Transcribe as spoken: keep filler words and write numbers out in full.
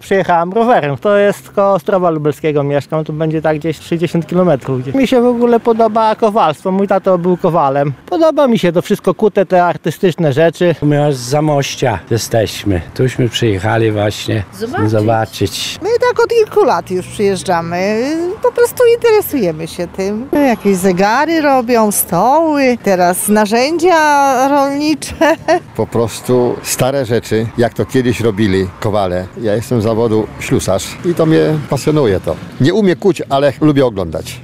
przyjechałem rowerem. To jest koło Ostrowa Lubelskiego mieszkam, to będzie tak gdzieś sześćdziesiąt kilometrów. Gdzieś. Mi się w ogóle podoba kowalstwo, mój tato był kowalem. Podoba mi się to wszystko kute, te artystyczne rzeczy. My aż z Zamościa jesteśmy. Tuśmy przyjechali właśnie Zobaczyć. zobaczyć. My tak od kilku lat już przyjeżdżamy. Po prostu interesujemy się tym. Jakieś zegary robią, stoły, teraz narzędzia rolnicze. Po prostu stare rzeczy, jak to kiedyś robili kowale. Ja jestem z zawodu ślusarz i to mnie pasjonuje to. Nie umiem kuć, ale lubię oglądać.